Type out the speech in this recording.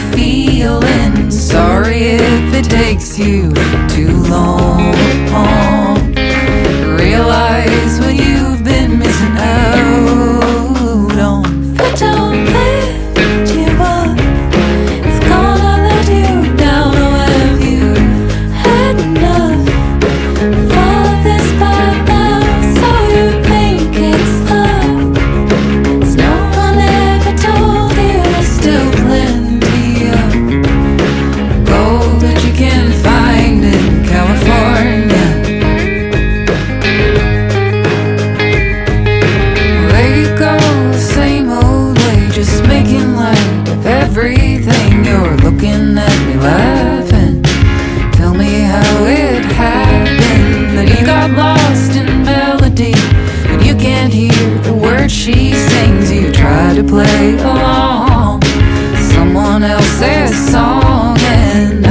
feeling sorry if it takes you too long. Realize what you've been missing out on. But don't lift you up, it's gonna let you down. Oh, have you had enough of this part now? So you think it's love? As no one ever told you, there's still plenty of gold that you can find in California. Just making light of everything. You're looking at me laughing. Tell me how it happened that you got lost in melody, but you can't hear the words she sings. You try to play along